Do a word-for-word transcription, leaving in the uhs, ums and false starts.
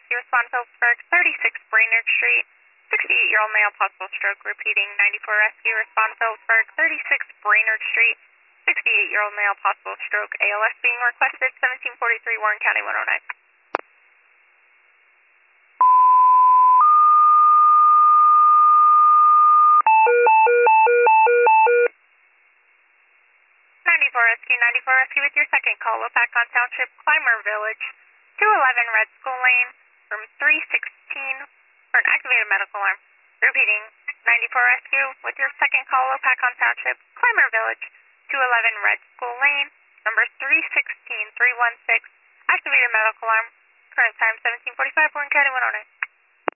Rescue, respond Phillipsburg, thirty-six Brainerd Street, sixty-eight-year-old male, possible stroke, repeating, ninety-four Rescue, respond Phillipsburg, thirty-six Brainerd Street, sixty-eight-year-old male, possible stroke, A L S being requested, seventeen forty-three Warren County one oh nine. ninety-four Rescue, ninety-four Rescue with your second call, Wapakon Township, Clymer Village, two eleven Red School Lane, room three sixteen, for an activated medical alarm. Repeating, ninety-four Rescue with your second call, Wapakon Township, Clymer Village, two eleven Red School Lane, number three sixteen three one six, activated medical alarm, current time seventeen forty-five, Warren County one oh nine.